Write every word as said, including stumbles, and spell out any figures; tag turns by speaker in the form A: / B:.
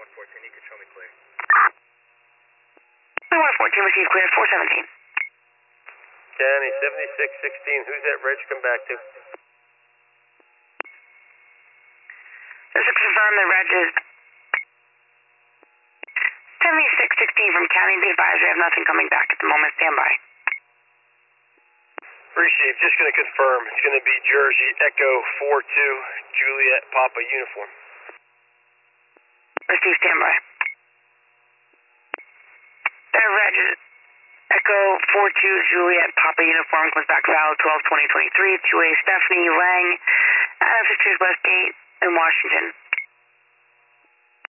A: one fourteen, you can show me clear.
B: one fourteen, received clear, four seventeen.
C: County seventy-six sixteen, who's that reg come back to?
B: Just to confirm the reg is seventy-six sixteen from County. Be advised, we have nothing coming back at the moment. Stand by.
C: Receive, just going to confirm. It's going to be Jersey Echo four two, Juliet Papa uniform.
B: Receive, stand by. That reg is Echo four two, Juliet Papa uniform, comes back valid twelve twenty twenty-three, two A Stephanie Lang, out of Sisters West Gate in Washington.